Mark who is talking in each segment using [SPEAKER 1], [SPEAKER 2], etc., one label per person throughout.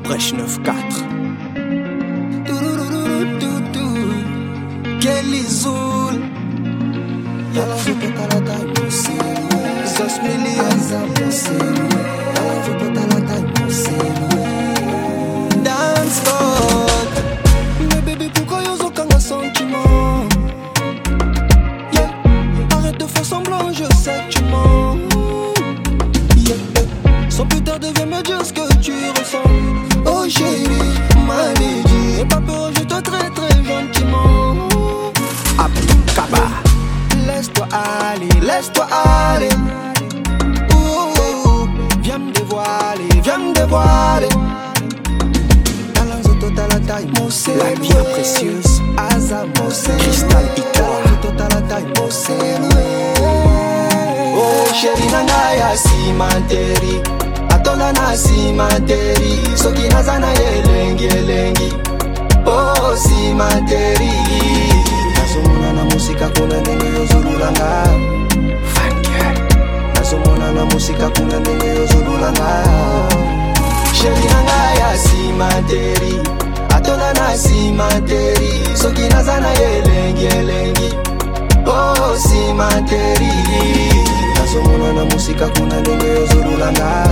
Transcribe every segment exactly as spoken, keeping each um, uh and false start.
[SPEAKER 1] Brèche neuf quatre.
[SPEAKER 2] Kelly Zoul Yala jote talata imose Zos millions imose Yala jote talata imose Dance talk. Mais bébé pourquoi y'a aucun sentiment? Yeah. Arrête de faire semblant, je sais que tu mens. Yeah. Sans putain devient me dire ce que tu ressens. Oh chérie, ma lady, et pas peur, je te traite très gentiment.
[SPEAKER 1] Kaba.
[SPEAKER 2] Laisse-toi aller, laisse-toi aller. Ouh, viens me dévoiler, viens me dévoiler. Talanzo total la taille, mossé.
[SPEAKER 1] La bien précieuse.
[SPEAKER 2] Aza mossé.
[SPEAKER 1] Cristal Itoa.
[SPEAKER 2] Talanzo total la taille, mossé. Oh chérie nangaya si manteri. Atola na si manteri. Soki nazana yelengi yelengi. Oh si manteri. Nasomona na musika kuna ndenge yozululanga. Nasomona na musika kuna ndenge yozululanga. Sheri nanga ya si manteri. Atola na si manteri. Soki nazana yelengi yelengi. Oh si manteri. Nasomona na musika kuna ndenge yozululanga.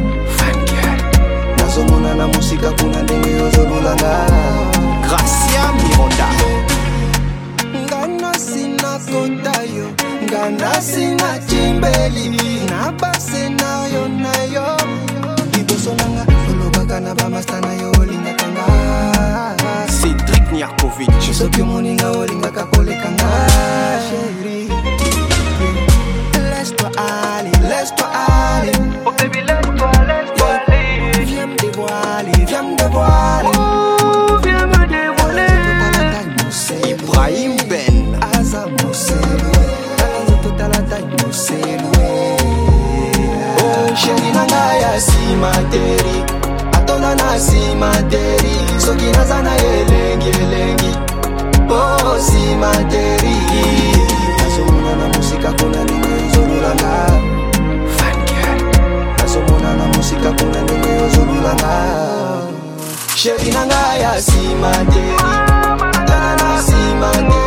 [SPEAKER 2] Nasomona na musika kuna ndenge yozululanga.
[SPEAKER 1] Gracia Mironda.
[SPEAKER 2] Ngana sina kotayo, ngana sina chimbeli. Na base na yo na yo. Iboso nanga, olobaka na bamasta na yo olinga kanga.
[SPEAKER 1] Cédric Niarkovic.
[SPEAKER 2] Soki moninga olinga kakoleka nga. Chérie, laisse-toi aller, laisse-toi aller.
[SPEAKER 3] Oh baby, laisse-toi, laisse-toi aller.
[SPEAKER 2] Viens me dévoiler, viens me dévoiler.
[SPEAKER 3] Oh, viens me dévoiler.
[SPEAKER 1] Ibrahim Ben.
[SPEAKER 2] Aza moselo, talanzo total la taille moselo. Oh chérie nanga ya si materi, atola na si materi. Soki nazana yelengi yelengi, oh si materi. Nasomona na musika kuna ndenge yozululanga. Nasomona na musika kuna ndenge yozululanga. Chérie nanga ya si materi, atola na si materi.